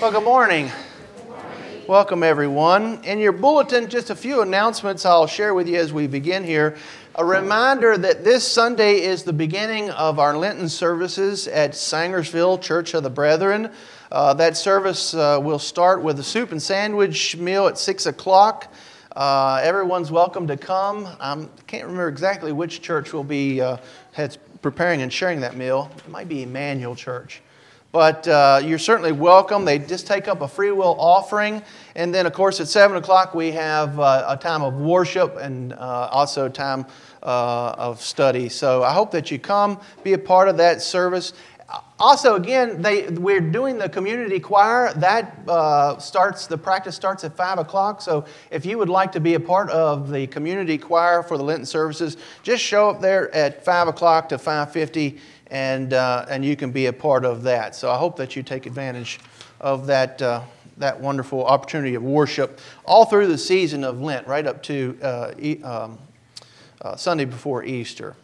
Well, good morning. Welcome, everyone. In your bulletin, just a few announcements I'll share with you as we begin here. A reminder that this Sunday is the beginning of our Lenten services at Sangersville Church of the Brethren. That service will start with a soup and sandwich meal at 6 o'clock. Everyone's welcome to come. I can't remember exactly which church will be preparing and sharing that meal. It might be Emmanuel Church. But you're certainly welcome. They just take up a free will offering. And then, of course, at 7 o'clock, we have a time of worship and also a time of study. So I hope that you come, be a part of that service. Also, again, we're doing the community choir. That the practice starts at 5 o'clock. So if you would like to be a part of the community choir for the Lenten services, just show up there at 5 o'clock to 5:50. And you can be a part of that. So I hope that you take advantage of that wonderful opportunity of worship all through the season of Lent, right up to Sunday before Easter.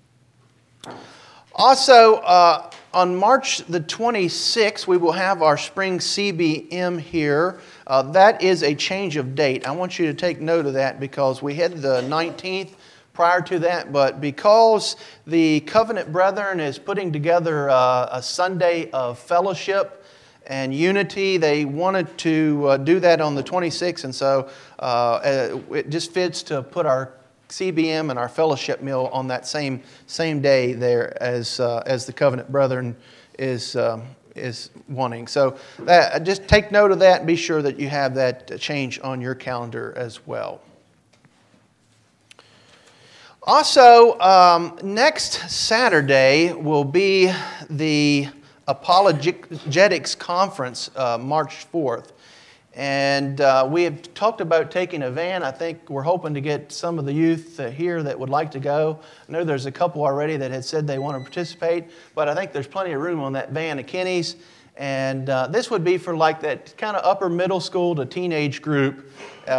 Also, on March the 26th, we will have our spring CBM here. That is a change of date. I want you to take note of that because we had the 19th prior to that, but because the Covenant Brethren is putting together a Sunday of fellowship and unity, they wanted to do that on the 26th, and so it just fits to put our CBM and our fellowship meal on that same day there as the Covenant Brethren is wanting. So just take note of that and be sure that you have that change on your calendar as well. Also, next Saturday will be the Apologetics Conference, March 4th. And we have talked about taking a van. I think we're hoping to get some of the youth here that would like to go. I know there's a couple already that had said they want to participate, but I think there's plenty of room on that van at Kenny's. And this would be for like that kind of upper middle school to teenage group.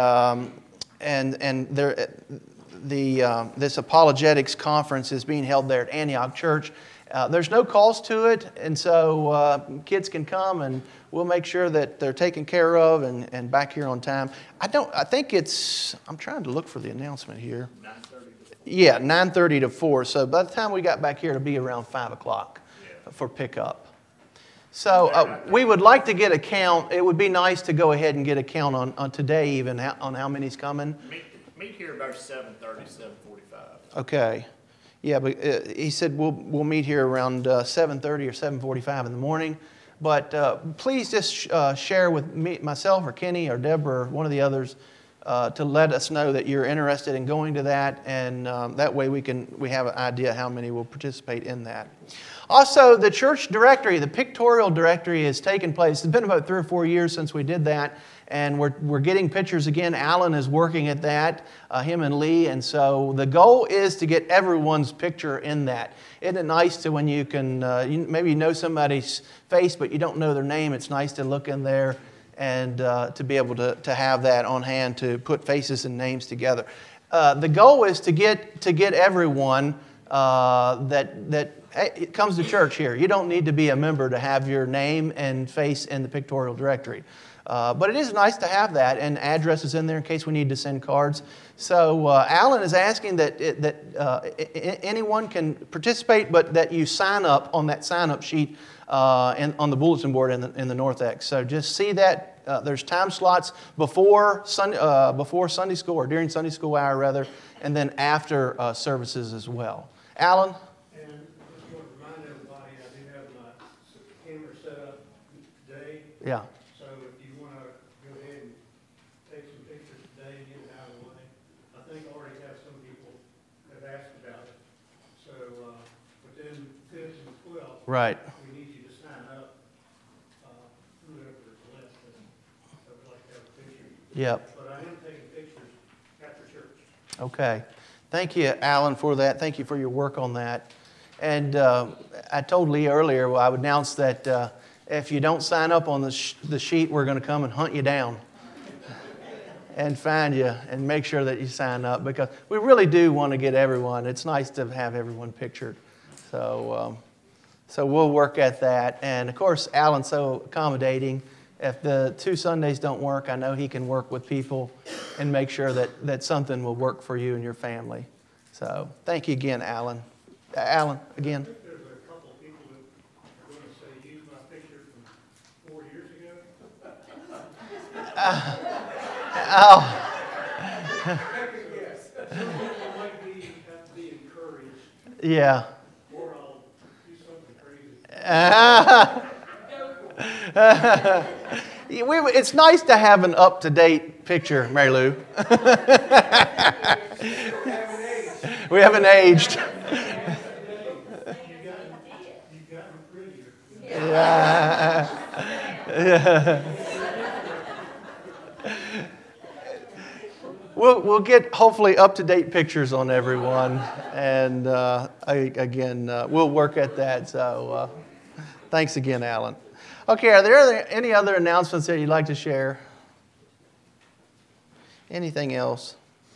This apologetics conference is being held there at Antioch Church. There's no cost to it, and so kids can come, and we'll make sure that they're taken care of and back here on time. I'm trying to look for the announcement here. 9:30 to 4. So by the time we got back here, it'll be around 5 o'clock for pickup. So we would like to get a count. It would be nice to go ahead and get a count on today even on how many's coming. Meet here about 7:30, 7:45. Okay. Yeah, but he said we'll meet here around 7:30 or 7:45 in the morning. But please just share with myself or Kenny or Deborah or one of the others to let us know that you're interested in going to that, and that way we have an idea how many will participate in that. Also, the church directory, the pictorial directory, has taken place. It's been about 3 or 4 years since we did that. And we're getting pictures again. Alan is working at that, him and Lee. And so the goal is to get everyone's picture in that. Isn't it nice to when you can, maybe you know somebody's face, but you don't know their name. It's nice to look in there and to be able to have that on hand to put faces and names together. The goal is to get everyone that it comes to church here. You don't need to be a member to have your name and face in the pictorial directory. But it is nice to have that, and addresses in there in case we need to send cards. So Alan is asking that anyone can participate, but that you sign up on that sign-up sheet on the bulletin board in the North X. So just see that. There's time slots before Sunday school, or during Sunday school hour, rather, and then after services as well. Alan? And just want to remind everybody, I do have my camera set up today. Yeah. Right. We need you to sign up, whoever is left, and I would like to have a picture. Yep. But I am taking pictures after church. Okay. Thank you, Alan, for that. Thank you for your work on that. And I told Lee earlier, I would announce that if you don't sign up on the sheet, we're going to come and hunt you down and find you and make sure that you sign up, because we really do want to get everyone. It's nice to have everyone pictured. So we'll work at that. And, of course, Alan's so accommodating if the 2 Sundays don't work, I know he can work with people and make sure that something will work for you and your family. So thank you again, Alan. Alan, again. I think there's a couple of people that are going to say, use my picture from 4 years ago. Oh. Some people might have to be encouraged, Yeah. or I'll do something crazy. It's nice to have an up-to-date picture, Mary Lou. We haven't aged. You've gotten prettier. Yeah. We'll get hopefully up-to-date pictures on everyone, and we'll work at that. So thanks again, Alan. Okay, are there any other announcements that you'd like to share? Anything else?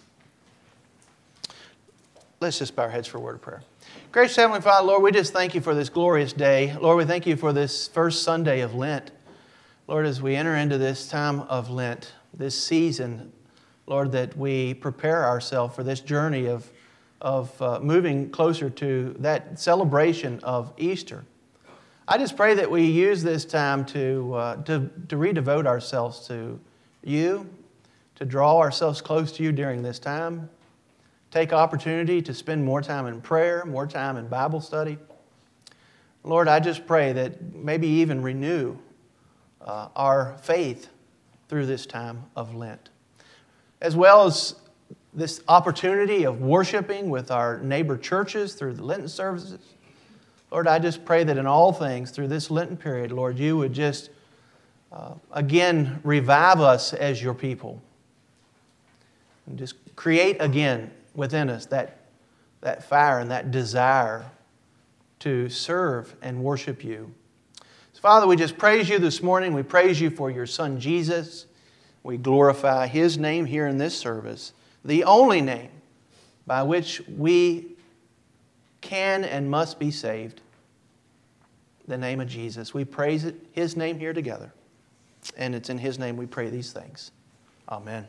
Let's just bow our heads for a word of prayer. Gracious Heavenly Father, Lord, we just thank you for this glorious day. Lord, we thank you for this first Sunday of Lent. Lord, as we enter into this time of Lent, this season, Lord, that we prepare ourselves for this journey of moving closer to that celebration of Easter. I just pray that we use this time to redevote ourselves to you, to draw ourselves close to you during this time, take opportunity to spend more time in prayer, more time in Bible study. Lord, I just pray that maybe even renew our faith through this time of Lent, as well as this opportunity of worshiping with our neighbor churches through the Lenten services. Lord, I just pray that in all things through this Lenten period, Lord, you would just again revive us as your people. And just create again within us that fire and that desire to serve and worship you. So, Father, we just praise you this morning. We praise you for your Son, Jesus. We glorify his name here in this service, the only name by which we can and must be saved, the name of Jesus. We praise his name here together, and it's in his name we pray these things. Amen.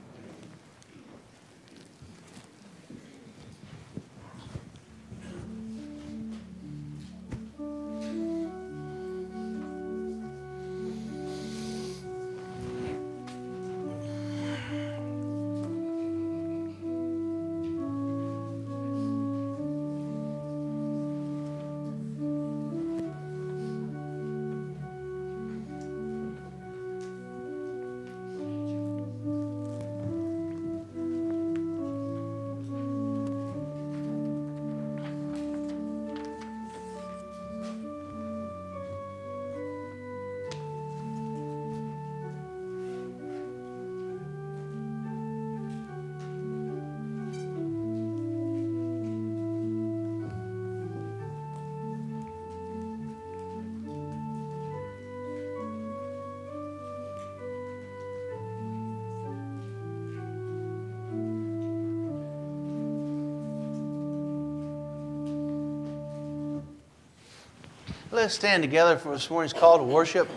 Let's stand together for this morning's call to worship.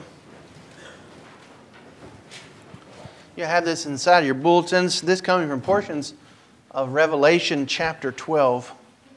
You have this inside of your bulletins. This coming from portions of Revelation chapter 12.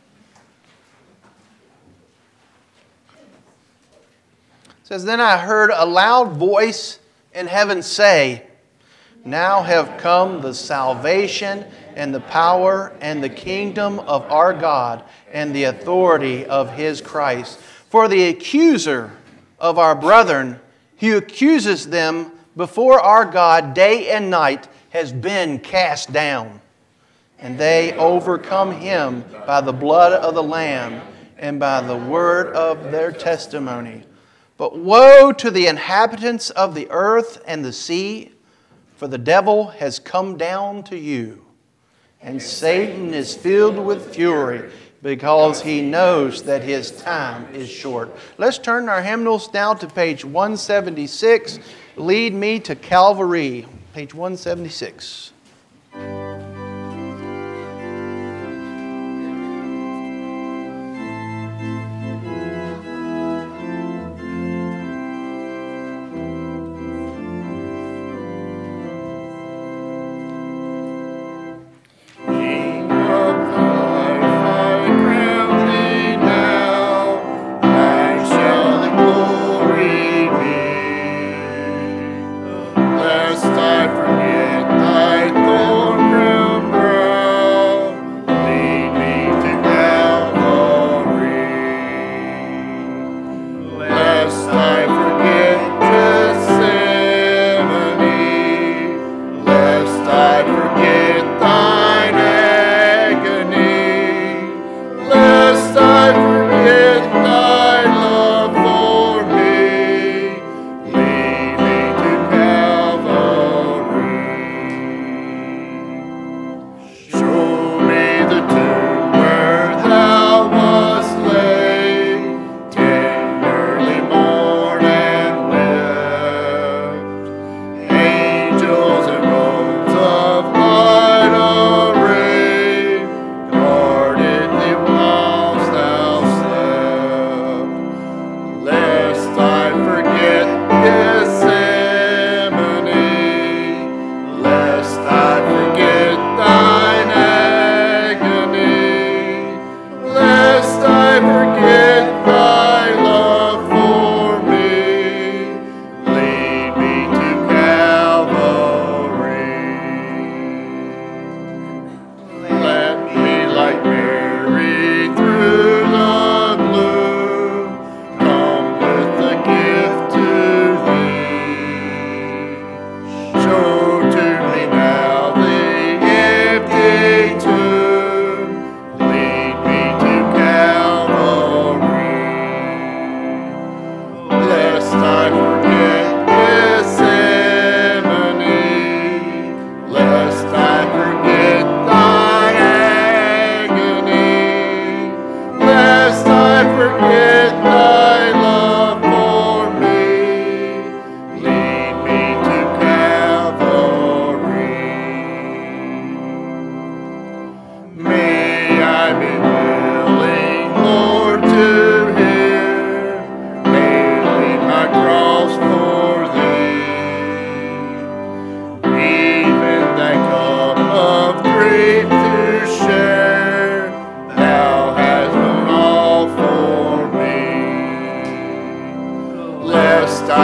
It says, "Then I heard a loud voice in heaven say, 'Now have come the salvation and the power and the kingdom of our God and the authority of his Christ. For the accuser of our brethren, who accuses them before our God day and night, has been cast down. And they overcome him by the blood of the Lamb and by the word of their testimony. But woe to the inhabitants of the earth and the sea, for the devil has come down to you, and Satan is filled with fury, because he knows that his time is short.'" Let's turn our hymnals now to page 176. "Lead Me to Calvary," page 176.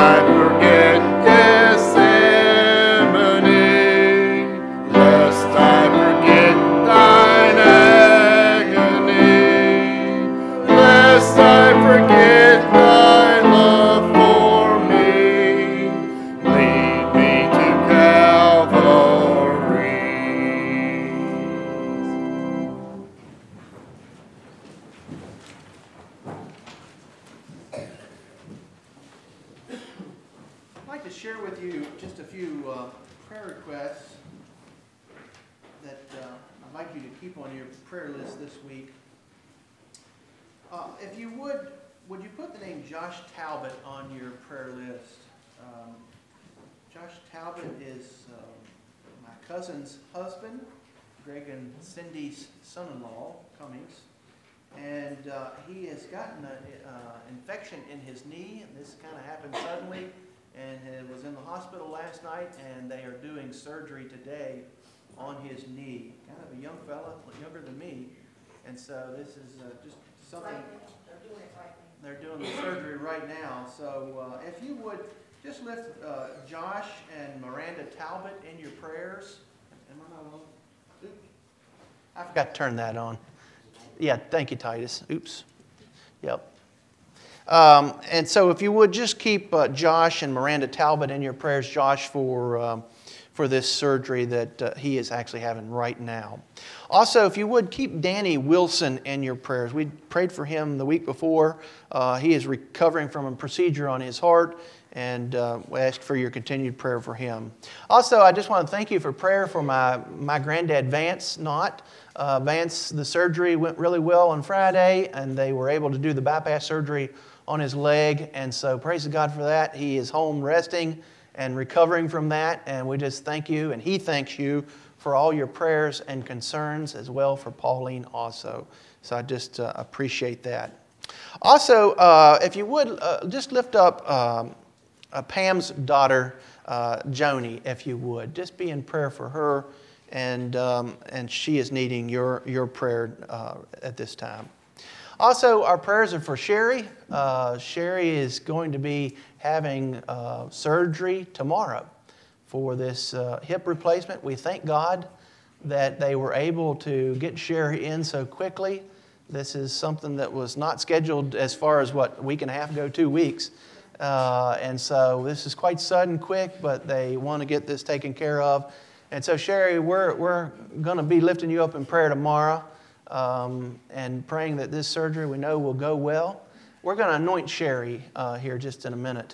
I forget Gethsemane, lest I forget thine agony, lest I forget thy love for me. Lead me to Calvary. I'd like to share with you just a few prayer requests that I'd like you to keep on your prayer list this week. If you would you put the name Josh Talbot on your prayer list? Josh Talbot is my cousin's husband, Greg and Cindy's son-in-law, Cummings. And he has gotten an infection in his knee. This kind of happened suddenly, and he was in the hospital last night, and they are doing surgery today on his knee. Kind of a young fella, younger than me, and so this is just something. They're doing it right now. They're doing the surgery right now. So if you would just lift Josh and Miranda Talbot in your prayers. Am I not on? Oops. I forgot to turn that on. Yeah, thank you, Titus. Oops. Yep. And so if you would just keep Josh and Miranda Talbot in your prayers, Josh for this surgery that he is actually having right now. Also, if you would keep Danny Wilson in your prayers. We prayed for him the week before. He is recovering from a procedure on his heart, and we ask for your continued prayer for him. Also, I just want to thank you for prayer for my granddad, Vance Knott. Vance, the surgery went really well on Friday, and they were able to do the bypass surgery on his leg, and so praise God for that. He is home resting and recovering from that, and we just thank you, and he thanks you for all your prayers and concerns, as well for Pauline also. So I just appreciate that. Also, if you would, just lift up Pam's daughter, Joni, if you would. Just be in prayer for her, and she is needing your prayer at this time. Also, our prayers are for Sherry. Sherry is going to be having surgery tomorrow for this hip replacement. We thank God that they were able to get Sherry in so quickly. This is something that was not scheduled as far as, a week and a half ago, 2 weeks. And so this is quite sudden, quick, but they want to get this taken care of. And so, Sherry, we're going to be lifting you up in prayer tomorrow and praying that this surgery we know will go well. We're going to anoint Sherry here just in a minute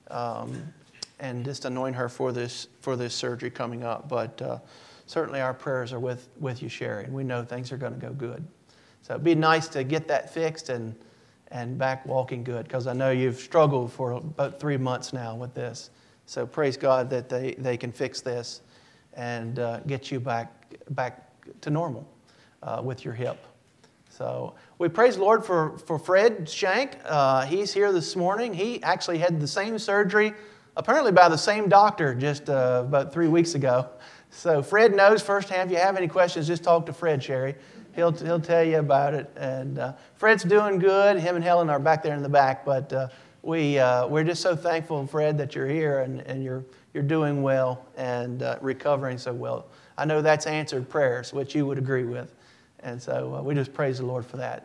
and just anoint her for this surgery coming up. But certainly our prayers are with you, Sherry, and we know things are going to go good. So it'd be nice to get that fixed and back walking good, because I know you've struggled for about 3 months now with this. So praise God that they can fix this and get you back to normal with your hip. So we praise the Lord for Fred Shank. He's here this morning. He actually had the same surgery, apparently by the same doctor, just about 3 weeks ago. So Fred knows firsthand. If you have any questions, just talk to Fred, Sherry. He'll tell you about it. And Fred's doing good. Him and Helen are back there in the back. But we're just so thankful, Fred, that you're here and you're doing well and recovering so well. I know that's answered prayers, which you would agree with. And so we just praise the Lord for that.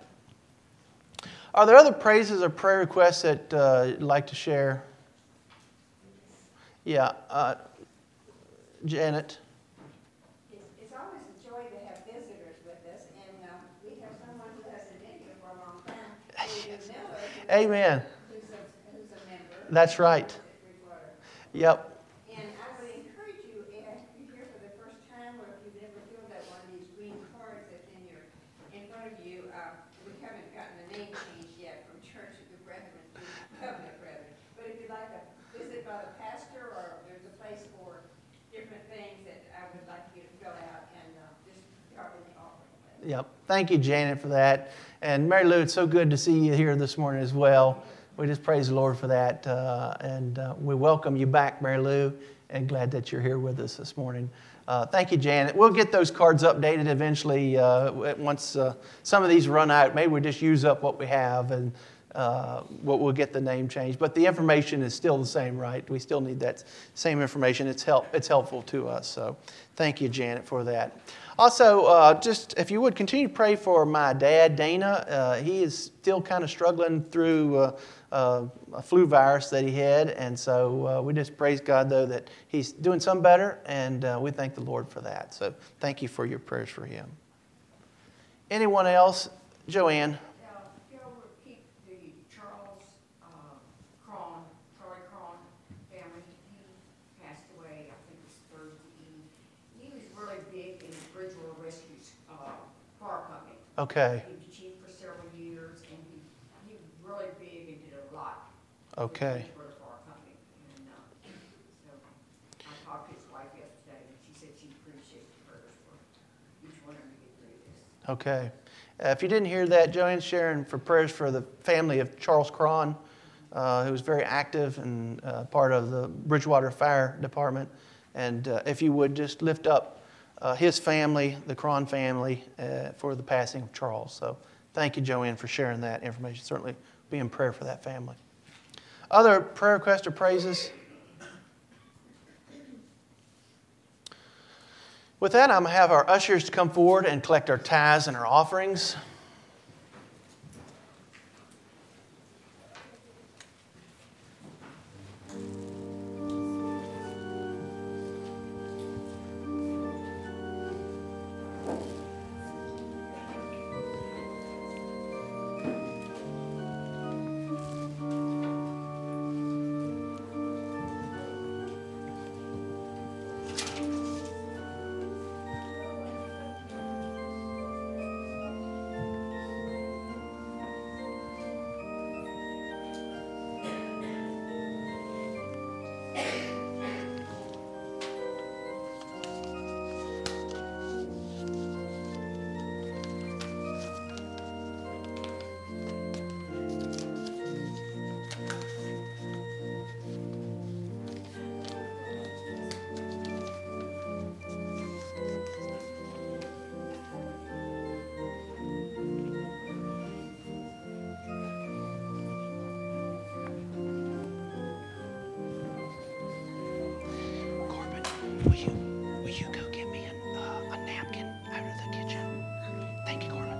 Are there other praises or prayer requests that you'd like to share? Yeah. Janet. It's always a joy to have visitors with us, and we have someone who hasn't been here for a long time, David Miller, Amen. who's a member. That's right. Yep. And I would encourage you, if you're here for the first time, or if you've never filled out one of these green cards that's in front of you, we haven't gotten the name changed yet from Church of the Brethren to Covenant Brethren. But if you'd like a visit by the pastor, or there's a place for different things that I would like you to fill out and just drop in the offering list. Yep. Thank you, Janet, for that. And Mary Lou, it's so good to see you here this morning as well. We just praise the Lord for that. And we welcome you back, Mary Lou, and glad that you're here with us this morning. Thank you, Janet. We'll get those cards updated eventually once some of these run out. Maybe we just use up what we have. And we'll get the name changed. But the information is still the same, right? We still need that same information. It's helpful to us. So thank you, Janet, for that. Also, just if you would continue to pray for my dad, Dana. He is still kind of struggling through a flu virus that he had. And so we just praise God, though, that he's doing some better. And we thank the Lord for that. So thank you for your prayers for him. Anyone else? Joanne. If y'all would keep the Charlie Cron family, he passed away, I think it was Thursday evening. He was really big in the Bridgewater Rescue's fire company. Okay. He was chief for several years, and he was really big and did a lot. Okay. For the fire company. And so I talked to his wife yesterday, and she said she appreciates the prayers for each one of them to get through this. Okay. If you didn't hear that, Joanne's sharing for prayers for the family of Charles Cron, who was very active and part of the Bridgewater Fire Department. And if you would just lift up his family, the Cron family, for the passing of Charles. So thank you, Joanne, for sharing that information. Certainly be in prayer for that family. Other prayer requests or praises? With that, I'm going to have our ushers to come forward and collect our tithes and our offerings. Will you go get me a napkin out of the kitchen? Thank you, Corbin.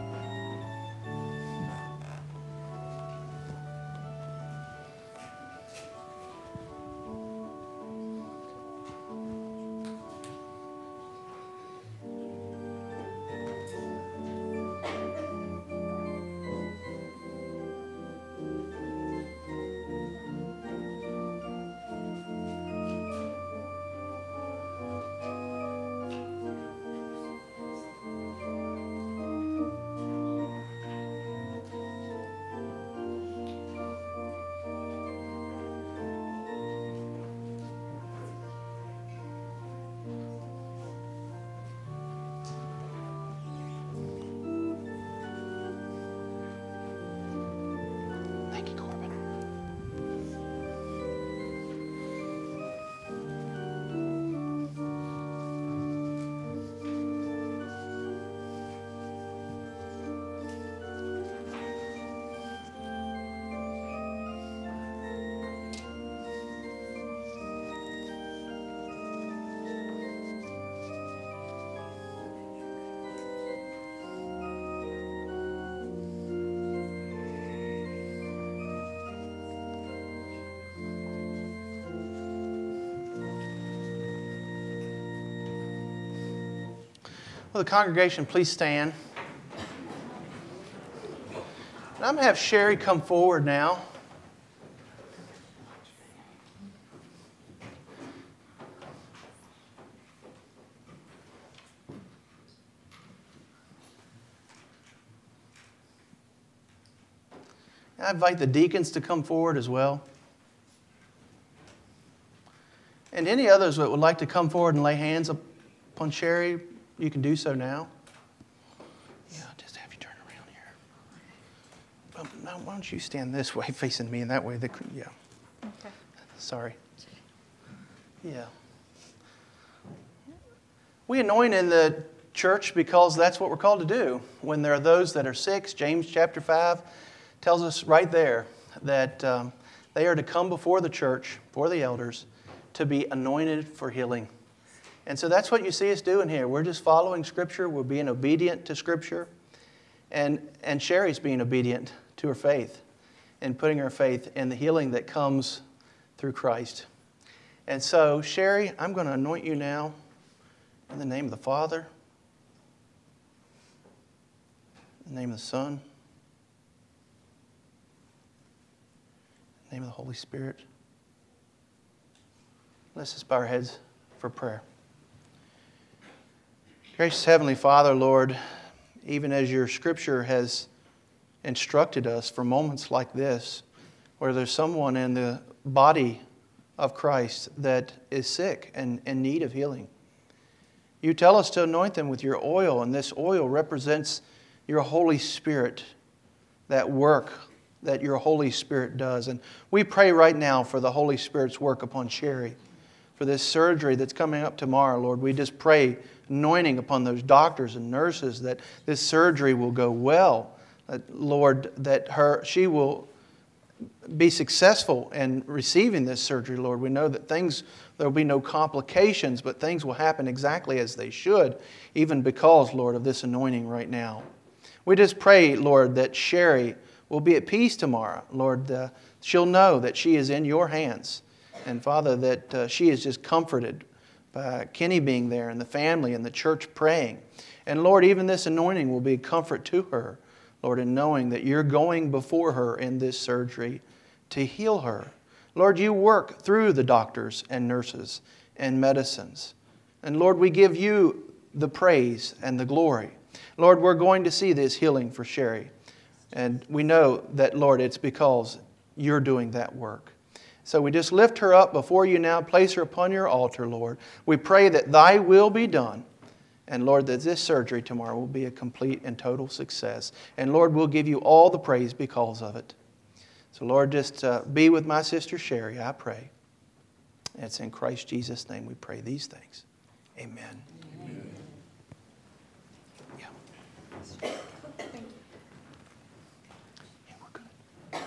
Thank you, Corbin. Will the congregation please stand? And I'm going to have Sherry come forward now. I invite the deacons to come forward as well. And any others that would like to come forward and lay hands upon Sherry, you can do so now. Yeah, I'll just have you turn around here. Now, why don't you stand this way, facing me, and that way, yeah. Okay. Sorry. Yeah. We anoint in the church because that's what we're called to do. When there are those that are sick, James chapter 5 tells us right there that they are to come before the church, for the elders, to be anointed for healing. And so that's what you see us doing here. We're just following Scripture. We're being obedient to Scripture. And Sherry's being obedient to her faith and putting her faith in the healing that comes through Christ. And so, Sherry, I'm going to anoint you now in the name of the Father, in the name of the Son, in the name of the Holy Spirit. Let's just bow our heads for prayer. Gracious Heavenly Father, Lord, even as your Scripture has instructed us for moments like this, where there's someone in the body of Christ that is sick and in need of healing. You tell us to anoint them with your oil, and this oil represents your Holy Spirit, that work that your Holy Spirit does. And we pray right now for the Holy Spirit's work upon Sherry, for this surgery that's coming up tomorrow, Lord. We just pray anointing upon those doctors and nurses that this surgery will go well, Lord, that she will be successful in receiving this surgery, Lord. We know that there will be no complications, but things will happen exactly as they should, even because, Lord, of this anointing right now. We just pray, Lord, that Sherry will be at peace tomorrow. Lord, she'll know that she is in your hands. And Father, that she is just comforted by Kenny being there and the family and the church praying. And Lord, even this anointing will be a comfort to her, Lord, in knowing that you're going before her in this surgery to heal her. Lord, you work through the doctors and nurses and medicines. And Lord, we give you the praise and the glory. Lord, we're going to see this healing for Sherry. And we know that, Lord, it's because you're doing that work. So we just lift her up before you now, place her upon your altar, Lord. We pray that thy will be done. And Lord, that this surgery tomorrow will be a complete and total success. And Lord, we'll give you all the praise because of it. So Lord, just be with my sister Sherry, I pray. And it's in Christ Jesus' name we pray these things. Amen. Amen. Yeah. Yeah, we're good.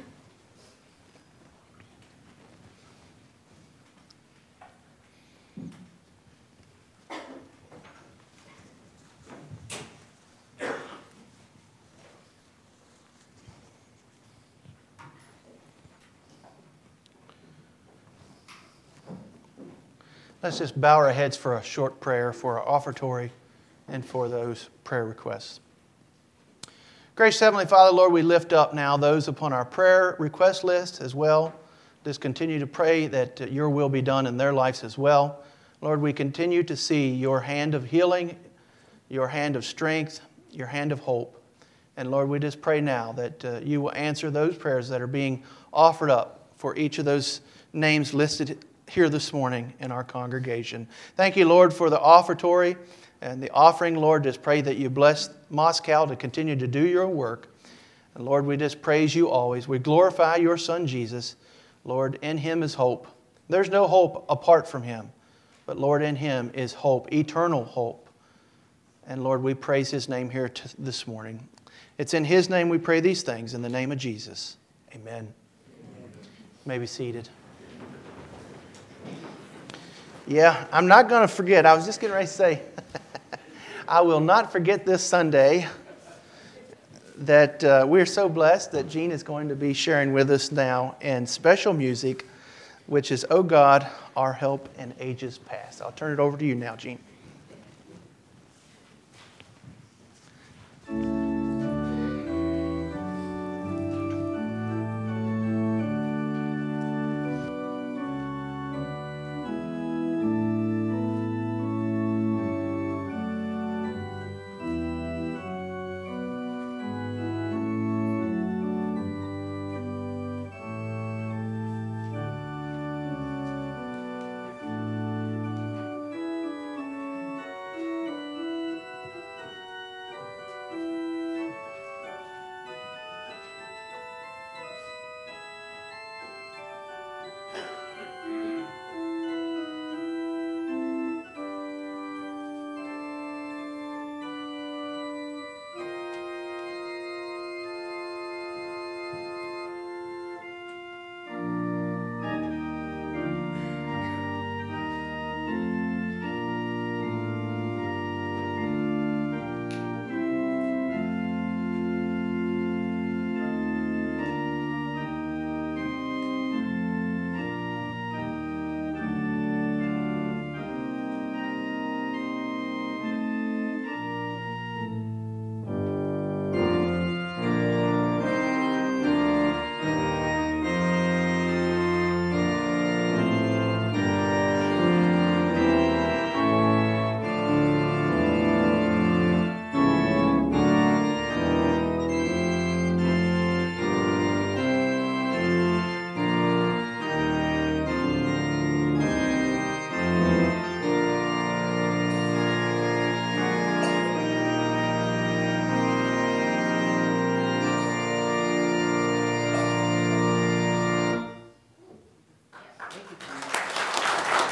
Let's just bow our heads for a short prayer for our offertory and for those prayer requests. Gracious Heavenly Father, Lord, we lift up now those upon our prayer request list as well. Just continue to pray that your will be done in their lives as well. Lord, we continue to see your hand of healing, your hand of strength, your hand of hope. And Lord, we just pray now that you will answer those prayers that are being offered up for each of those names listed here this morning in our congregation. Thank you, Lord, for the offertory and the offering. Lord, just pray that you bless Moscow to continue to do your work. And Lord, we just praise you always. We glorify your Son, Jesus. Lord, in him is hope. There's no hope apart from him. But Lord, in him is hope, eternal hope. And Lord, we praise his name here this morning. It's in his name we pray these things, in the name of Jesus. Amen. You may be seated. Yeah, I'm not going to forget. I was just getting ready to say, I will not forget this Sunday that we're so blessed that Gene is going to be sharing with us now in special music, which is, "O God, Our Help in Ages Past." I'll turn it over to you now, Gene.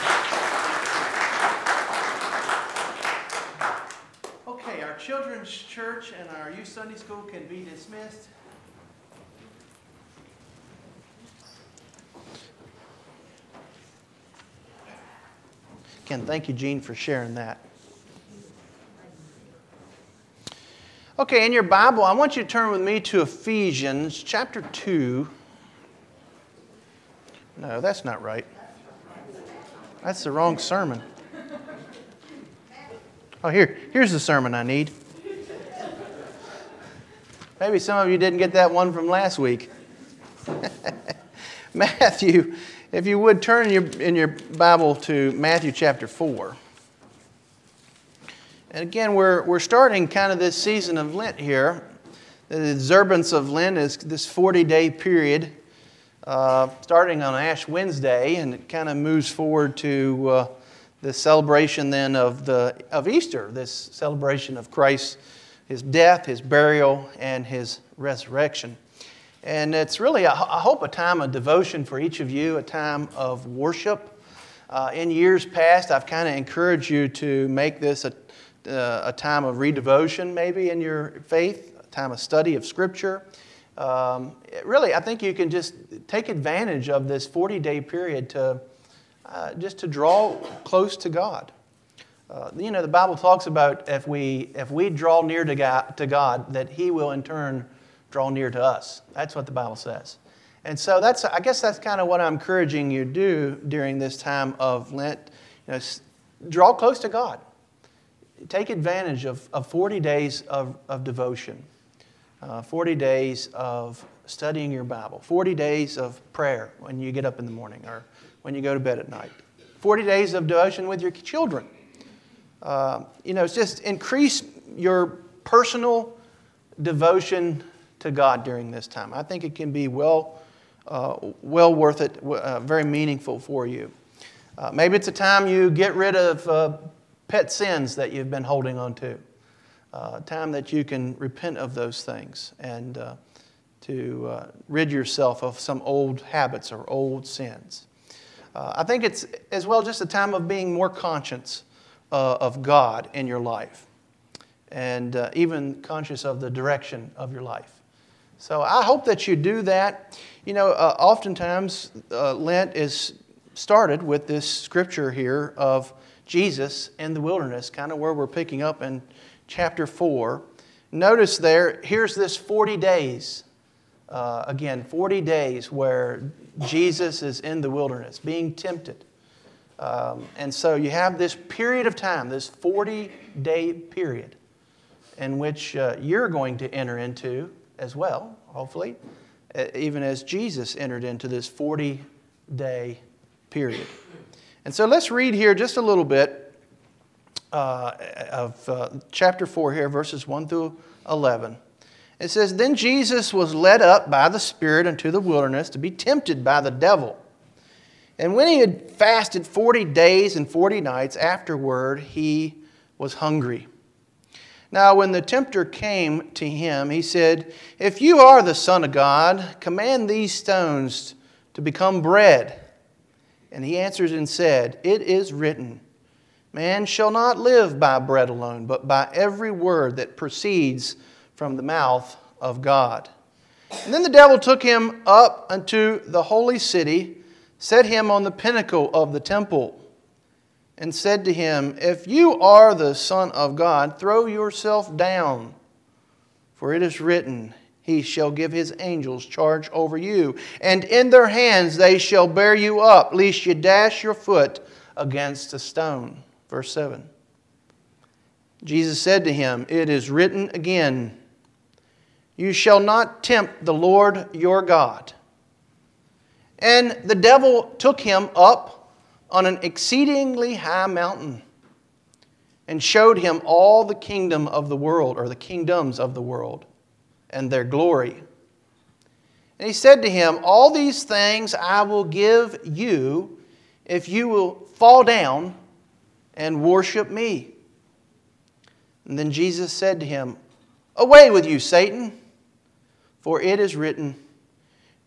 Okay, our children's church and our youth Sunday school can be dismissed. Again, thank you, Gene, for sharing that. Okay, in your Bible, I want you to turn with me to Ephesians chapter 2. No, that's not right. That's the wrong sermon. Oh, here's the sermon I need. Maybe some of you didn't get that one from last week. Matthew, if you would turn in your Bible to Matthew chapter 4. And again, we're starting kind of this season of Lent here. The observance of Lent is this 40-day period, starting on Ash Wednesday, and it kind of moves forward to the celebration then of Easter, this celebration of Christ, His death, His burial, and His resurrection. And it's really, I hope, a time of devotion for each of you, a time of worship. In years past, I've kind of encouraged you to make this a time of redevotion, maybe, in your faith, a time of study of Scripture. Really, I think you can just take advantage of this 40-day period to just to draw close to God. The Bible talks about if we draw near to God, that He will in turn draw near to us. That's what the Bible says. And so I guess that's kind of what I'm encouraging you to do during this time of Lent. Draw close to God. Take advantage of 40 days of devotion, 40 days of studying your Bible, 40 days of prayer when you get up in the morning or when you go to bed at night, 40 days of devotion with your children. It's just increase your personal devotion to God during this time. I think it can be well worth it, very meaningful for you. Maybe it's a time you get rid of pet sins that you've been holding on to. Time that you can repent of those things and to rid yourself of some old habits or old sins. I think it's as well just a time of being more conscious of God in your life and even conscious of the direction of your life. So I hope that you do that. Oftentimes Lent is started with this scripture here of Jesus in the wilderness, kind of where we're picking up in chapter 4. Notice here's this 40 days. 40 days where Jesus is in the wilderness, being tempted. And so you have this period of time, this 40-day period, in which you're going to enter into as well, hopefully, even as Jesus entered into this 40-day period. And so let's read here just a little bit of chapter 4 here, verses 1 through 11. It says, "Then Jesus was led up by the Spirit into the wilderness to be tempted by the devil. And when he had fasted 40 days and 40 nights, afterward he was hungry. Now when the tempter came to him, he said, 'If you are the Son of God, command these stones to become bread.' And he answered and said, 'It is written, man shall not live by bread alone, but by every word that proceeds from the mouth of God.' And then the devil took him up unto the holy city, set him on the pinnacle of the temple, and said to him, 'If you are the Son of God, throw yourself down. For it is written, He shall give His angels charge over you, and in their hands they shall bear you up, lest you dash your foot against a stone.'" Verse 7. Jesus said to him, "It is written again, You shall not tempt the Lord your God." And the devil took him up on an exceedingly high mountain and showed him all the kingdom of the world, or the kingdoms of the world, and their glory. And he said to him, "All these things I will give you if you will fall down and worship me." And then Jesus said to him, "Away with you, Satan, for it is written,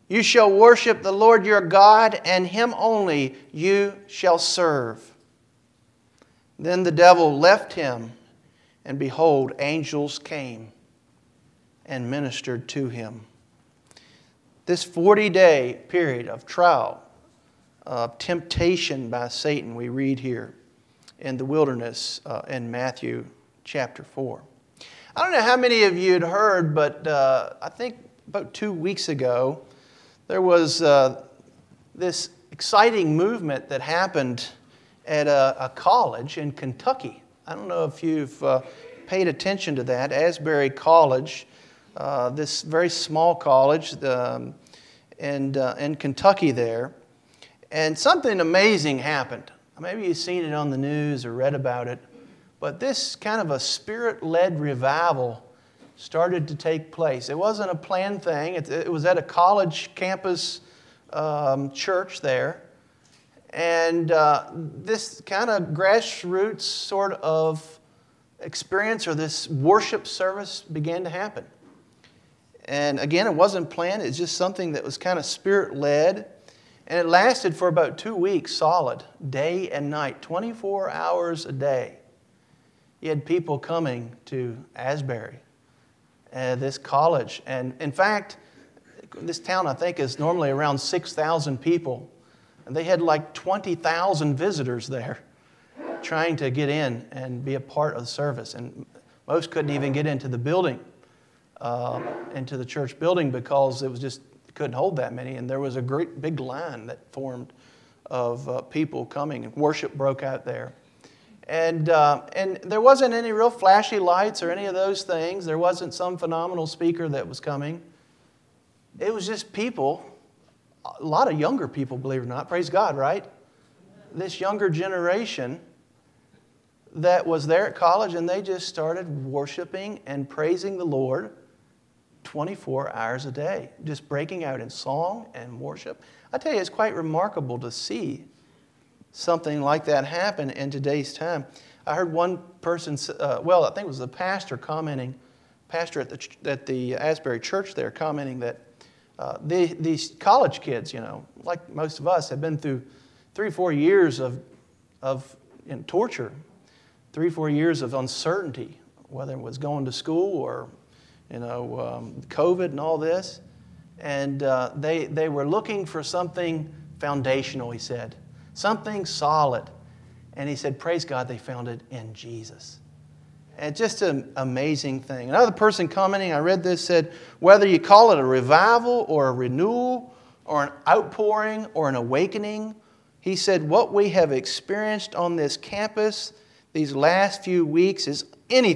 You shall worship the Lord your God, and Him only you shall serve. Then the devil left him, and behold, angels came and ministered to him. This 40-day period of trial, of temptation by Satan, we read here in the wilderness in Matthew chapter 4. I don't know how many of you had heard, but I think about 2 weeks ago, there was this exciting movement that happened at a college in Kentucky. I don't know if you've paid attention to that. Asbury College, this very small college in Kentucky there. And something amazing happened. Maybe you've seen it on the news or read about it. But this kind of a spirit-led revival started to take place. It wasn't a planned thing. It was at a college campus church there. And this kind of grassroots sort of experience or this worship service began to happen. And again, it wasn't planned. It's just something that was kind of spirit-led. And it lasted for about 2 weeks solid, day and night, 24 hours a day. You had people coming to Asbury, this college. And in fact, this town, I think, is normally around 6,000 people. And they had like 20,000 visitors there trying to get in and be a part of the service. And most couldn't even get into the building, into the church building, because it was just couldn't hold that many. And there was a great big line that formed of people coming, and worship broke out there. And there wasn't any real flashy lights or any of those things. There wasn't some phenomenal speaker that was coming. It was just people, a lot of younger people, believe it or not. Praise God, right? This younger generation that was there at college, and they just started worshiping and praising the Lord 24 hours a day, just breaking out in song and worship. I tell you, it's quite remarkable to see something like that happen in today's time. I heard one person, I think it was the pastor at the Asbury church there, commenting that these college kids, like most of us, have been through 3 or 4 years of torture, 3 or 4 years of uncertainty, whether it was going to school or COVID and all this. And they were looking for something foundational, he said, something solid. And he said, praise God, they found it in Jesus. And just an amazing thing. Another person commenting, I read this, said, whether you call it a revival or a renewal or an outpouring or an awakening, he said, what we have experienced on this campus these last few weeks is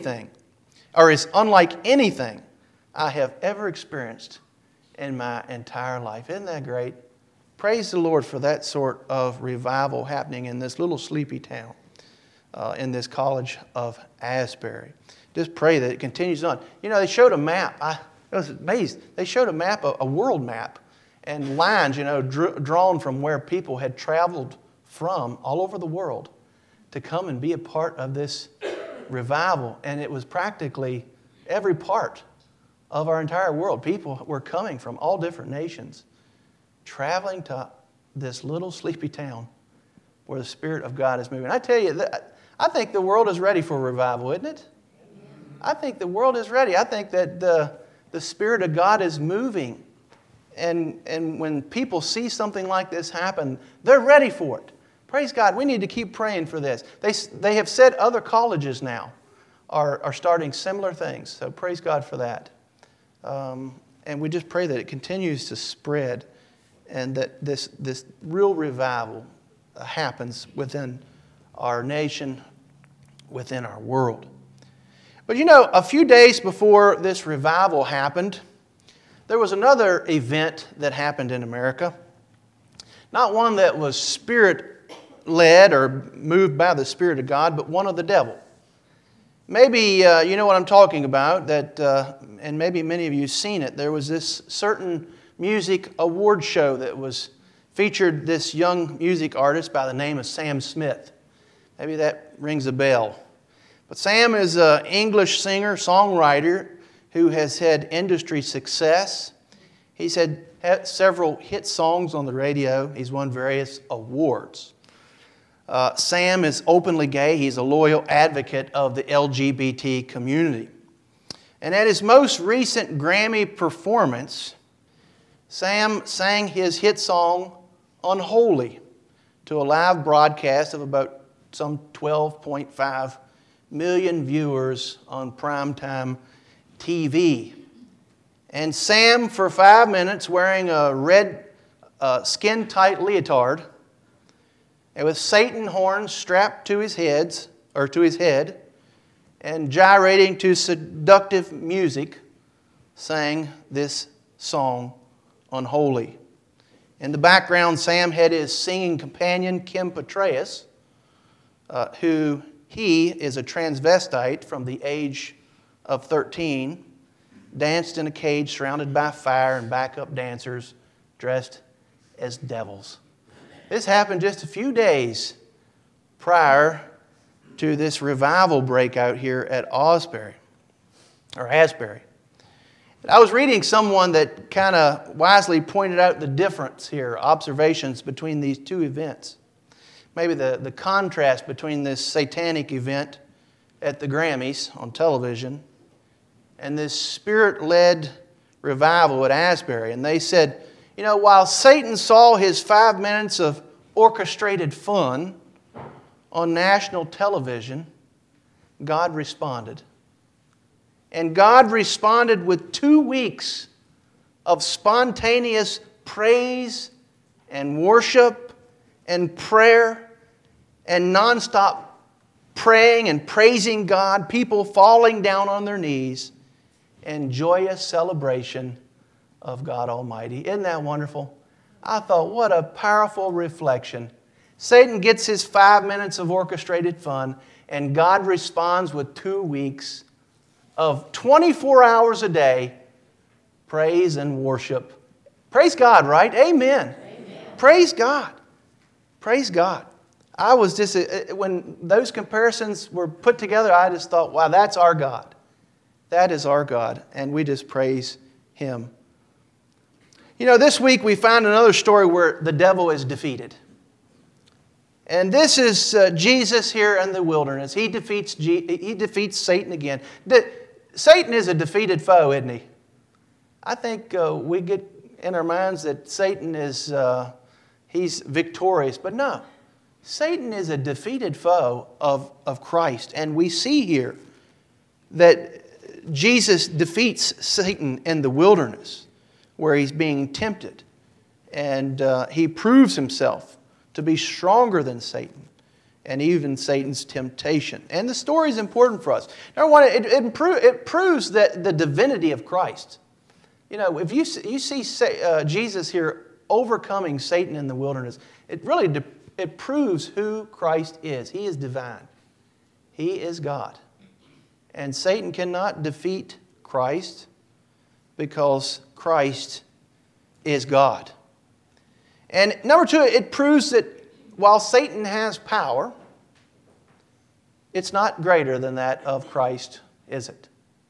unlike anything I have ever experienced in my entire life. Isn't that great? Praise the Lord for that sort of revival happening in this little sleepy town, in this college of Asbury. Just pray that it continues on. They showed a map. I was amazed. They showed a map, a world map, and lines, drawn from where people had traveled from all over the world to come and be a part of this revival. And it was practically every part of our entire world. People were coming from all different nations, traveling to this little sleepy town where the Spirit of God is moving. I tell you, I think the world is ready for revival, isn't it? I think the world is ready. I think that the Spirit of God is moving. And when people see something like this happen, they're ready for it. Praise God. We need to keep praying for this. They have said other colleges now are starting similar things. So praise God for that. And we just pray that it continues to spread and that this real revival happens within our nation, within our world. But a few days before this revival happened, there was another event that happened in America. Not one that was Spirit-led or moved by the Spirit of God, but one of the devil. Maybe you know what I'm talking about, and maybe many of you have seen it. There was this certain music award show that featured this young music artist by the name of Sam Smith. Maybe that rings a bell. But Sam is an English singer, songwriter who has had industry success. He's had several hit songs on the radio. He's won various awards. Sam is openly gay. He's a loyal advocate of the LGBT community. And at his most recent Grammy performance, Sam sang his hit song, Unholy, to a live broadcast of about some 12.5 million viewers on primetime TV. And Sam, for 5 minutes, wearing a red skin-tight leotard, and with Satan horns strapped to his head, and gyrating to seductive music, sang this song, Unholy. In the background, Sam had his singing companion, Kim Petras, who he is a transvestite from the age of 13, danced in a cage surrounded by fire and backup dancers dressed as devils. This happened just a few days prior to this revival breakout here at Asbury. I was reading someone that kind of wisely pointed out the difference here, observations between these two events. Maybe the contrast between this satanic event at the Grammys on television and this spirit-led revival at Asbury. And they said, you know, while Satan saw his 5 minutes of orchestrated fun on national television, God responded. And God responded with 2 weeks of spontaneous praise and worship and prayer and nonstop praying and praising God, people falling down on their knees, and joyous celebration of God Almighty. Isn't that wonderful? I thought, what a powerful reflection. Satan gets his 5 minutes of orchestrated fun, and God responds with 2 weeks of 24 hours a day praise and worship. Praise God, right? Amen. Amen. Praise God. Praise God. I was just, when those comparisons were put together, I just thought, wow, that's our God. That is our God, and we just praise Him. You know, this week we found another story where the devil is defeated. And this is Jesus here in the wilderness. He defeats Satan again. Satan is a defeated foe, isn't he? I think we get in our minds that Satan is, he's victorious. But no, Satan is a defeated foe of Christ. And we see here that Jesus defeats Satan in the wilderness where he's being tempted. And he proves himself to be stronger than Satan and even Satan's temptation. And the story is important for us. Number one, it proves that the divinity of Christ. You know, if you see Jesus here overcoming Satan in the wilderness, it really it proves who Christ is. He is divine. He is God. And Satan cannot defeat Christ because Christ is God. And number two, it proves that while Satan has power, it's not greater than that of Christ, is it?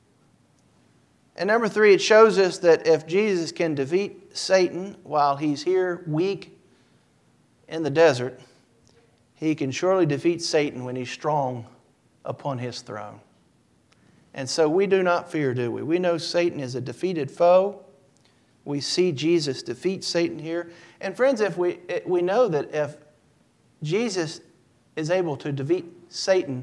And number three, it shows us that if Jesus can defeat Satan while he's here weak in the desert, he can surely defeat Satan when he's strong upon his throne. And so we do not fear, do we? We know Satan is a defeated foe. We see Jesus defeat Satan here. And friends, if we know that if Jesus is able to defeat Satan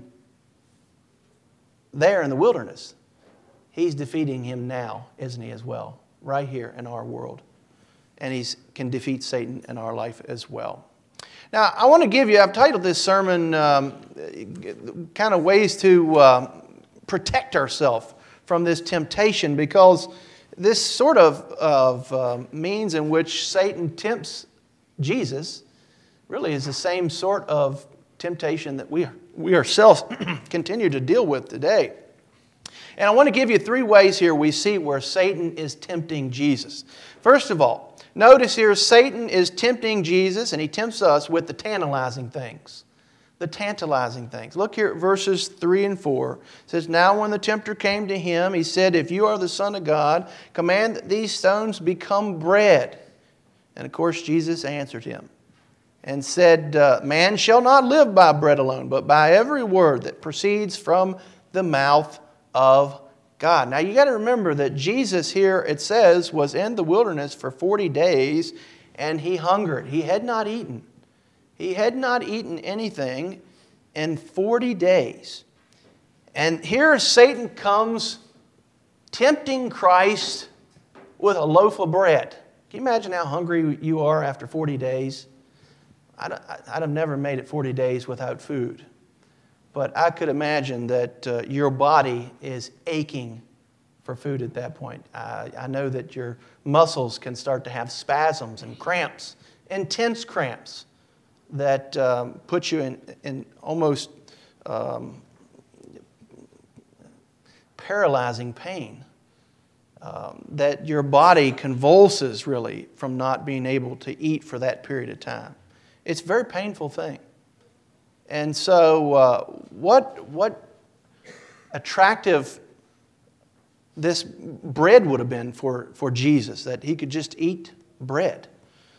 there in the wilderness, he's defeating him now, isn't he, as well? Right here in our world. And he can defeat Satan in our life as well. Now, I want to give you, I've titled this sermon, kind of ways to protect ourselves from this temptation, because this sort of means in which Satan tempts Jesus really is the same sort of temptation that we ourselves continue to deal with today. And I want to give you 3 ways here we see where Satan is tempting Jesus. First of all, notice here Satan is tempting Jesus, and he tempts us with the tantalizing things. the tantalizing things. Look here at verses 3 and 4. It says, "Now when the tempter came to him, he said, 'If you are the Son of God, command that these stones become bread.' And of course Jesus answered him and said, 'Man shall not live by bread alone, but by every word that proceeds from the mouth of God.'" Now you got to remember that Jesus here, it says, was in the wilderness for 40 days and he hungered. He had not eaten. He had not eaten anything in 40 days. And here Satan comes tempting Christ with a loaf of bread. Can you imagine how hungry you are after 40 days? I'd have never made it 40 days without food. But I could imagine that your body is aching for food at that point. I know that your muscles can start to have spasms and cramps, intense cramps, that put you in almost paralyzing pain. That your body convulses really from not being able to eat for that period of time. It's a very painful thing. And so what attractive this bread would have been for Jesus, that he could just eat bread.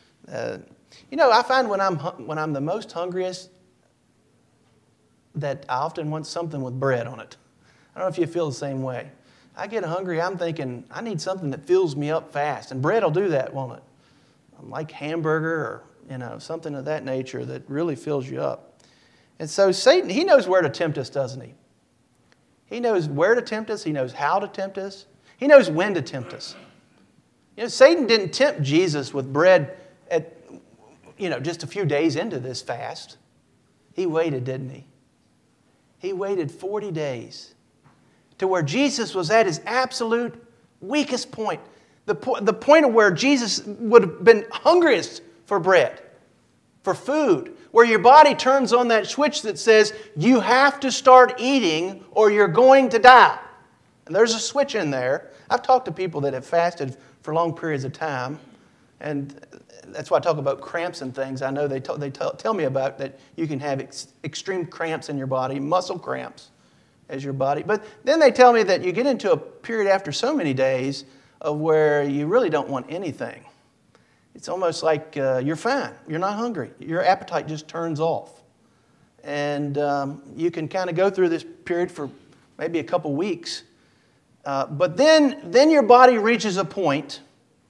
I find when I'm the most hungriest that I often want something with bread on it. I don't know if you feel the same way. I get hungry, I'm thinking, I need something that fills me up fast. And bread will do that, won't it? Like hamburger or something of that nature that really fills you up. And so Satan, he knows where to tempt us, doesn't he? He knows where to tempt us. He knows how to tempt us. He knows when to tempt us. Satan didn't tempt Jesus with bread at just a few days into this fast. He waited, didn't he? He waited 40 days to where Jesus was at his absolute weakest point. The point of where Jesus would have been hungriest for bread, for food, where your body turns on that switch that says, you have to start eating or you're going to die. And there's a switch in there. I've talked to people that have fasted for long periods of time, and that's why I talk about cramps and things. I know they tell me about that you can have extreme cramps in your body, muscle cramps as your body. But then they tell me that you get into a period after so many days of where you really don't want anything. It's almost like you're fine. You're not hungry. Your appetite just turns off. And you can kind of go through this period for maybe a couple weeks. But then your body reaches a point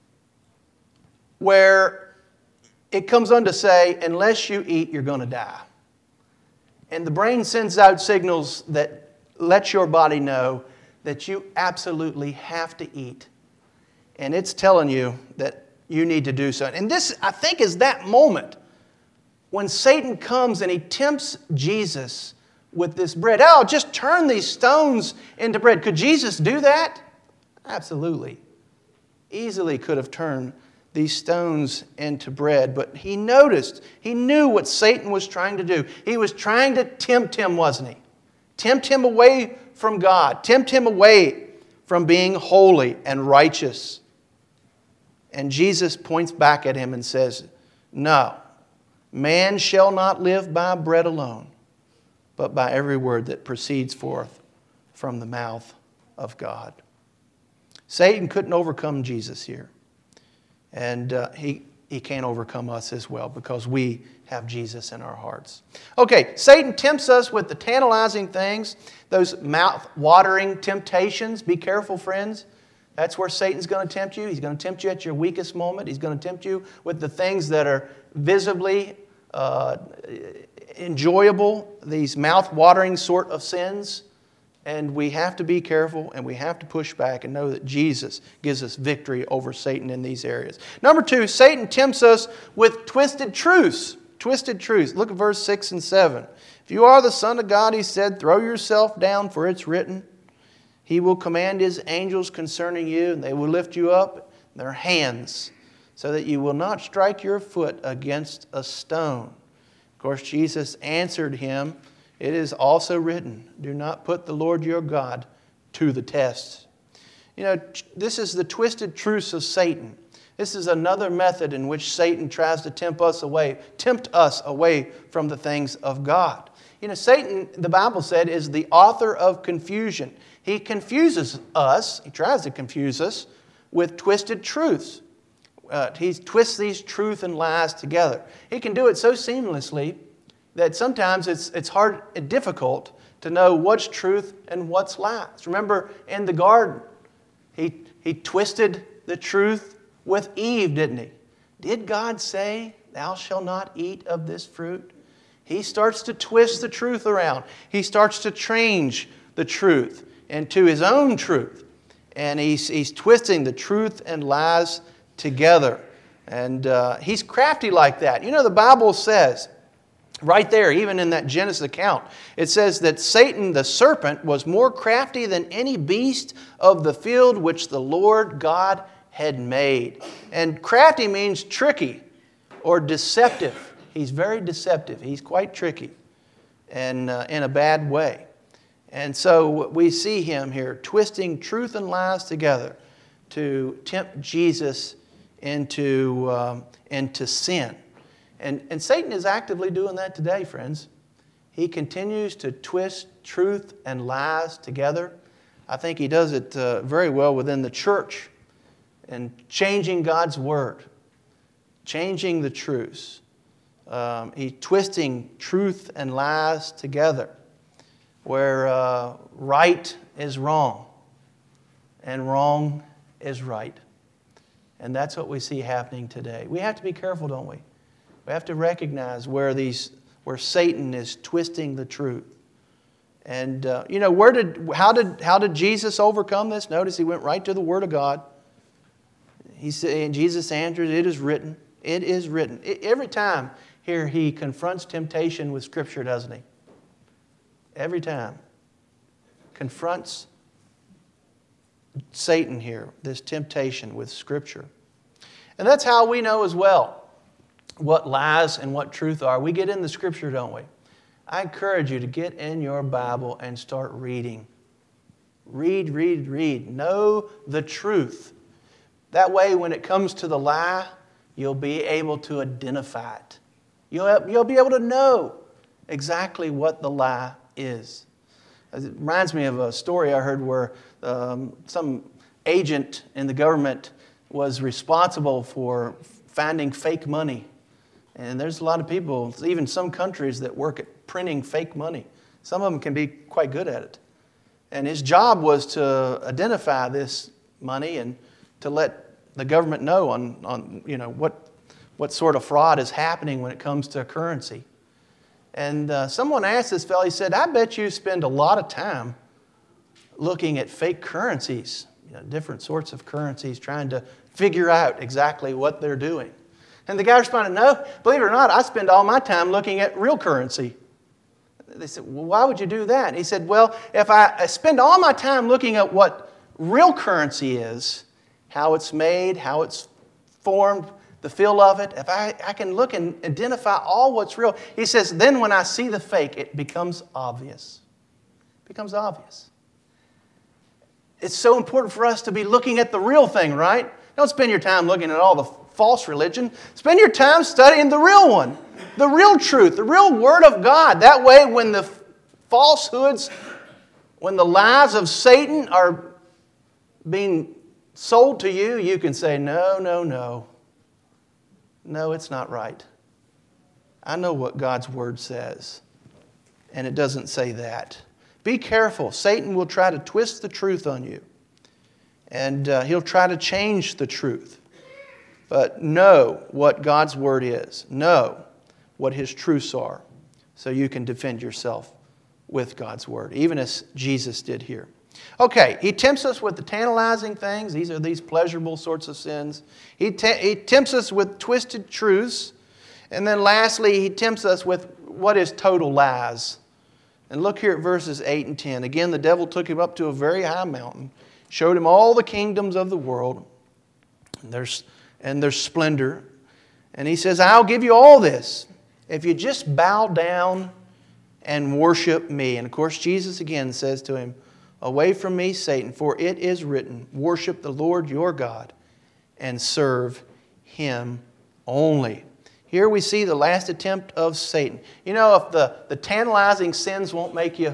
where it comes on to say, unless you eat, you're going to die. And the brain sends out signals that let your body know that you absolutely have to eat. And it's telling you that you need to do so. And this, I think, is that moment when Satan comes and he tempts Jesus with this bread. Oh, just turn these stones into bread. Could Jesus do that? Absolutely. Easily could have turned these stones into bread. But he knew what Satan was trying to do. He was trying to tempt him, wasn't he? Tempt him away from God. Tempt him away from being holy and righteous. And Jesus points back at him and says, no, man shall not live by bread alone, but by every word that proceeds forth from the mouth of God. Satan couldn't overcome Jesus here. And he can't overcome us as well because we have Jesus in our hearts. Okay, Satan tempts us with the tantalizing things, those mouth-watering temptations. Be careful, friends. That's where Satan's going to tempt you. He's going to tempt you at your weakest moment. He's going to tempt you with the things that are visibly enjoyable, these mouth-watering sort of sins. And we have to be careful and we have to push back and know that Jesus gives us victory over Satan in these areas. Number 2, Satan tempts us with twisted truths. Twisted truths. Look at verse 6 and 7. If you are the Son of God, he said, throw yourself down, for it's written, he will command his angels concerning you, and they will lift you up in their hands, so that you will not strike your foot against a stone. Of course, Jesus answered him, it is also written, do not put the Lord your God to the test. This is the twisted truths of Satan. This is another method in which Satan tries to tempt us away from the things of God. You know, Satan, the Bible said, is the author of confusion. He confuses us, he tries to confuse us, with twisted truths. He twists these truth and lies together. He can do it so seamlessly that sometimes it's hard and difficult to know what's truth and what's lies. Remember in the garden, he twisted the truth with Eve, didn't he? Did God say, "Thou shalt not eat of this fruit"? He starts to twist the truth around. He starts to change the truth into his own truth. And he's twisting the truth and lies together. And he's crafty like that. You know, the Bible says, right there, even in that Genesis account, it says that Satan, the serpent, was more crafty than any beast of the field which the Lord God had made. And crafty means tricky or deceptive. He's very deceptive. He's quite tricky and in a bad way. And so we see him here twisting truth and lies together to tempt Jesus into sin. And Satan is actively doing that today, friends. He continues to twist truth and lies together. I think he does it very well within the church and changing God's word, changing the truths. He's twisting truth and lies together where right is wrong and wrong is right. And that's what we see happening today. We have to be careful, don't we? We have to recognize where Satan is twisting the truth. And you know, how did Jesus overcome this? Notice he went right to the Word of God. He said, and Jesus answered, "It is written." It is written. Every time here he confronts temptation with Scripture, doesn't he? Every time. Confronts Satan here, this temptation with Scripture. And that's how we know as well what lies and what truth are. We get in the Scripture, don't we? I encourage you to get in your Bible and start reading. Read, read, read. Know the truth. That way, when it comes to the lie, you'll be able to identify it. You'll be able to know exactly what the lie is. It reminds me of a story I heard where some agent in the government was responsible for finding fake money. And there's a lot of people, even some countries, that work at printing fake money. Some of them can be quite good at it. And his job was to identify this money and to let the government know on you know what sort of fraud is happening when it comes to currency. And someone asked this fellow, he said, "I bet you spend a lot of time looking at fake currencies, different sorts of currencies, trying to figure out exactly what they're doing." And the guy responded, "No, believe it or not, I spend all my time looking at real currency." They said, "Well, why would you do that?" He said, "Well, if I spend all my time looking at what real currency is, how it's made, how it's formed, the feel of it, if I can look and identify all what's real," he says, "then when I see the fake, it becomes obvious." It becomes obvious. It's so important for us to be looking at the real thing, right? Don't spend your time looking at all the false religion. Spend your time studying the real one, the real truth, the real Word of God. That way, when the falsehoods, when the lies of Satan are being sold to you, you can say, "No, no, no. No, it's not right. I know what God's Word says, and it doesn't say that." Be careful. Satan will try to twist the truth on you, and he'll try to change the truth. But know what God's Word is. Know what His truths are, so you can defend yourself with God's Word, even as Jesus did here. Okay, he tempts us with the tantalizing things. These are these pleasurable sorts of sins. He tempts us with twisted truths. And then lastly, he tempts us with what is total lies. And look here at verses 8 and 10. Again, the devil took him up to a very high mountain, showed him all the kingdoms of the world and their splendor. And he says, "I'll give you all this if you just bow down and worship me." And of course, Jesus again says to him, "Away from me, Satan, for it is written, worship the Lord your God and serve Him only. Here we see the last attempt of Satan. You know, if the tantalizing sins won't make you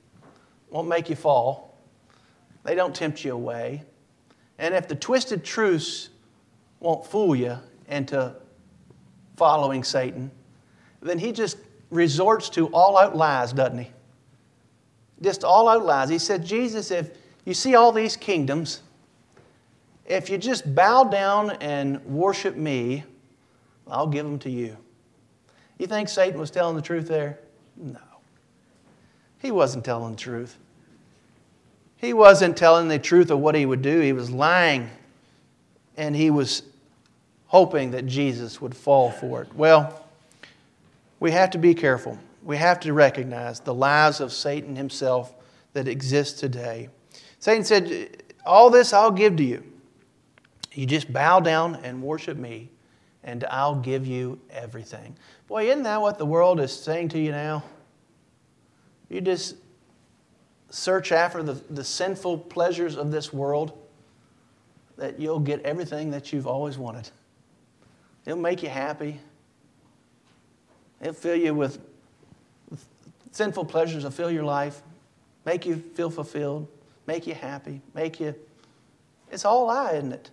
fall, they don't tempt you away. And if the twisted truths won't fool you into following Satan, then he just resorts to all-out lies, doesn't he? Just all-out lies. He said, Jesus, if you see all these kingdoms, if you just bow down and worship me, I'll give them to you. You think Satan was telling the truth there? No. He wasn't telling the truth. He wasn't telling the truth of what he would do. He was lying. And he was hoping that Jesus would fall for it. Well, we have to be careful. We have to recognize the lies of Satan himself that exist today. Satan said, all this I'll give to you. You just bow down and worship me, and I'll give you everything. Boy, isn't that what the world is saying to you now? You just search after the sinful pleasures of this world, that you'll get everything that you've always wanted. It'll make you happy. It'll fill you with sinful pleasures will fill your life, make you feel fulfilled, make you happy, it's all lie, isn't it?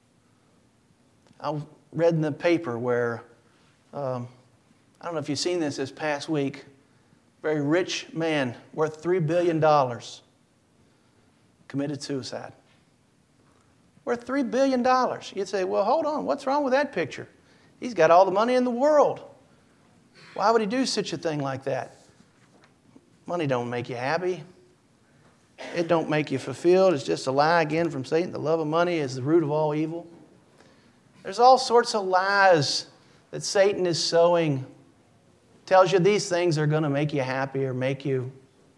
I read in the paper where, I don't know if you've seen this past week, a very rich man worth $3 billion committed suicide. Worth $3 billion. You'd say, well, hold on, what's wrong with that picture? He's got all the money in the world. Why would he do such a thing like that? Money don't make you happy. It don't make you fulfilled. It's just a lie again from Satan. The love of money is the root of all evil. There's all sorts of lies that Satan is sowing. Tells you these things are going to make you happy or make you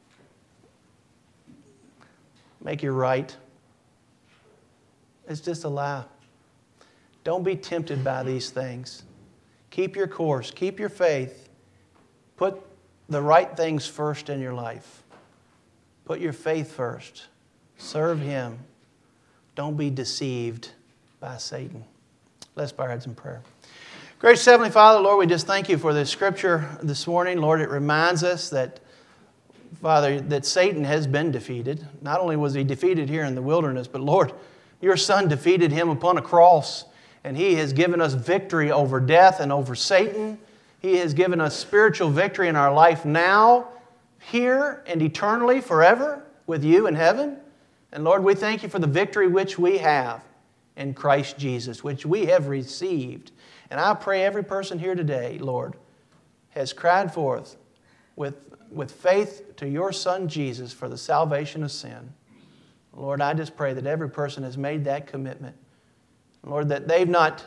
right. It's just a lie. Don't be tempted by these things. Keep your course. Keep your faith. Put the right things first in your life. Put your faith first. Serve Him. Don't be deceived by Satan. Let's bow our heads in prayer. Gracious Heavenly Father, Lord, we just thank you for this scripture this morning. Lord, it reminds us that, Father, that Satan has been defeated. Not only was he defeated here in the wilderness, but Lord, your Son defeated him upon a cross, and He has given us victory over death and over Satan. He has given us spiritual victory in our life now, here, and eternally, forever, with you in heaven. And Lord, we thank you for the victory which we have in Christ Jesus, which we have received. And I pray every person here today, Lord, has cried forth with faith to your Son Jesus for the salvation of sin. Lord, I just pray that every person has made that commitment. Lord, that they've not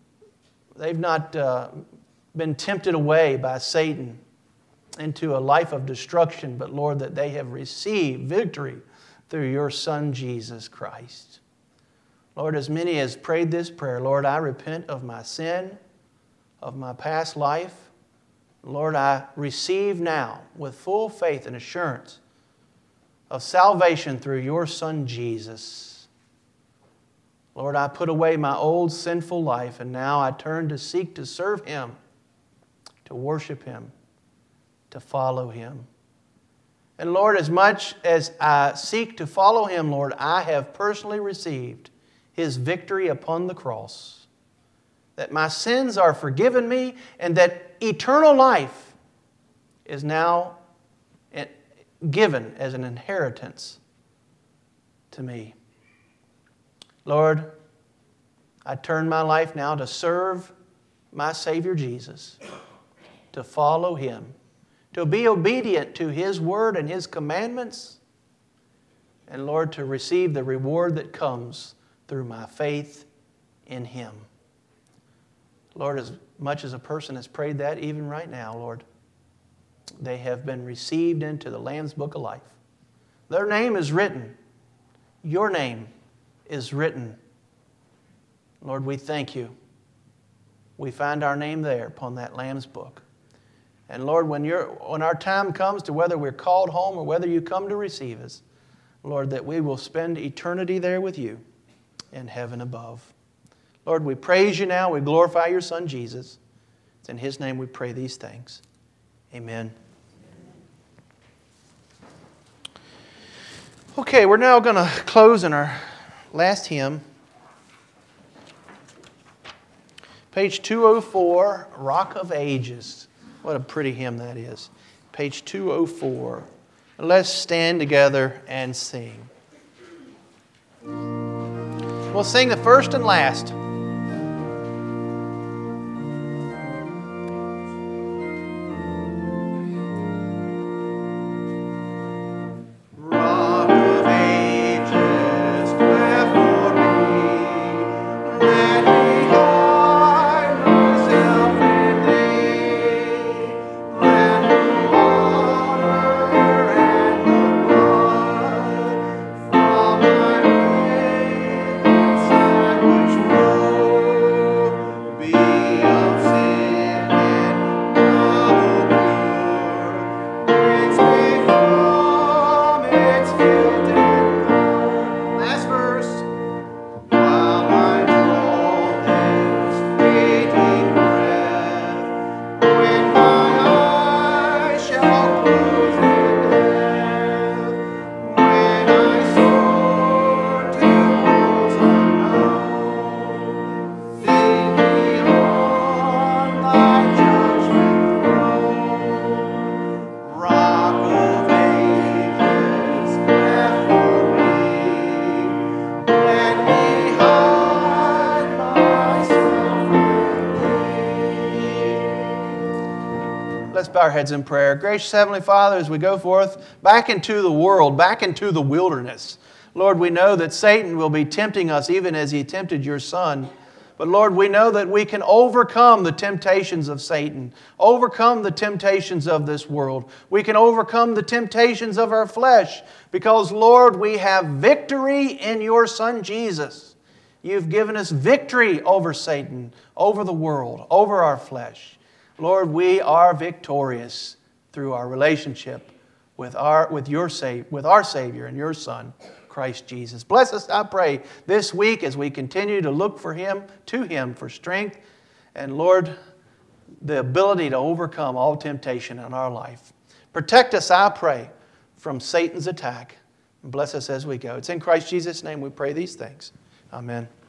been tempted away by Satan into a life of destruction, but Lord, that they have received victory through your Son, Jesus Christ. Lord, as many as prayed this prayer, Lord, I repent of my sin, of my past life. Lord, I receive now with full faith and assurance of salvation through your Son, Jesus. Lord, I put away my old sinful life, and now I turn to seek to serve Him, to worship Him, to follow Him. And Lord, as much as I seek to follow Him, Lord, I have personally received His victory upon the cross, that my sins are forgiven me, and that eternal life is now given as an inheritance to me. Lord, I turn my life now to serve my Savior Jesus, to follow Him, to be obedient to His word and His commandments, and Lord, to receive the reward that comes through my faith in Him. Lord, as much as a person has prayed that, even right now, Lord, they have been received into the Lamb's Book of Life. Their name is written. Your name is written. Lord, we thank you. We find our name there upon that Lamb's Book. And Lord, when our time comes to whether we're called home or whether you come to receive us, Lord, that we will spend eternity there with you in heaven above. Lord, we praise you now. We glorify your Son, Jesus. It's in His name we pray these things. Amen. Okay, we're now going to close in our last hymn. Page 204, Rock of Ages. What a pretty hymn that is. Page 204. Let's stand together and sing. We'll sing the first and last. Let's bow our heads in prayer. Gracious Heavenly Father, as we go forth back into the world, back into the wilderness, Lord, we know that Satan will be tempting us even as he tempted your Son. But Lord, we know that we can overcome the temptations of Satan, overcome the temptations of this world. We can overcome the temptations of our flesh because, Lord, we have victory in your Son Jesus. You've given us victory over Satan, over the world, over our flesh. Lord, we are victorious through our relationship with our Savior and your Son, Christ Jesus. Bless us, I pray, this week as we continue to look for Him, to Him for strength, and Lord, the ability to overcome all temptation in our life. Protect us, I pray, from Satan's attack. Bless us as we go. It's in Christ Jesus' name we pray these things. Amen.